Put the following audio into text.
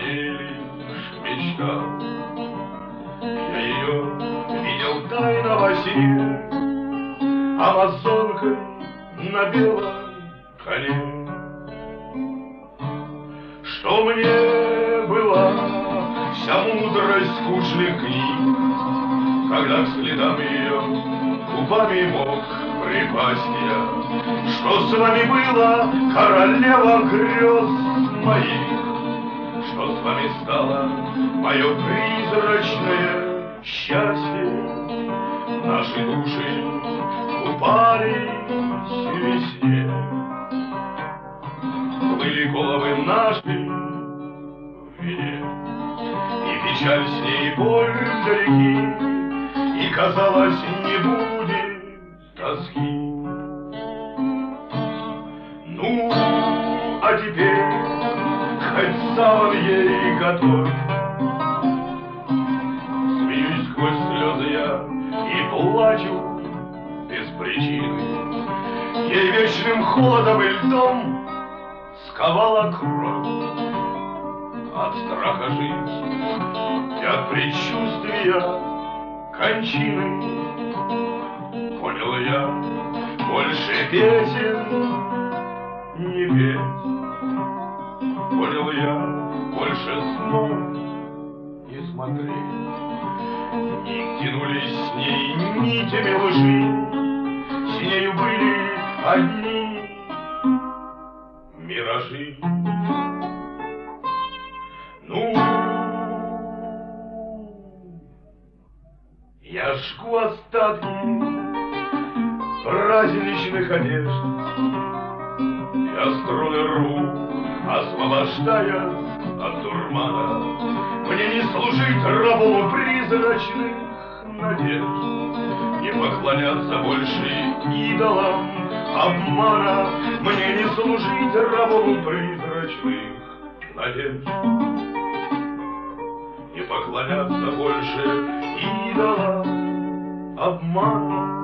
ней лишь мечта. Я ее видел тайно во сне, амазонкой на белом коне. Что мне была вся мудрость скучных книг, когда к следам ее губами мог припасть я? Что с вами было, королева грез моих? Что с вами стало мое призрачное счастье? Наши души купались в весне, плыли головы наши в вине, и печаль с ней, и боль вдалеки, и, казалось, не будет тоски. Ну, а теперь хоть сам ей готовь. Смеюсь сквозь слезы я и плачу без причины. Ей вечным холодом и льдом сковала кровь. От страха жить и от предчувствия кончины. Понял я, больше песен не петь. Понял я, больше снов не смотреть. И тянулись с ней нитями лжи, с нею были одни миражи. Ну, я жгу остатки праздничных одежд, я струны рву, освобождая от дурмана. Мне не служить рабу призрачных надежд, не поклоняться больше идолам обмана. Мне не служить рабу призрачных надежд, не поклоняться больше идолам обмана.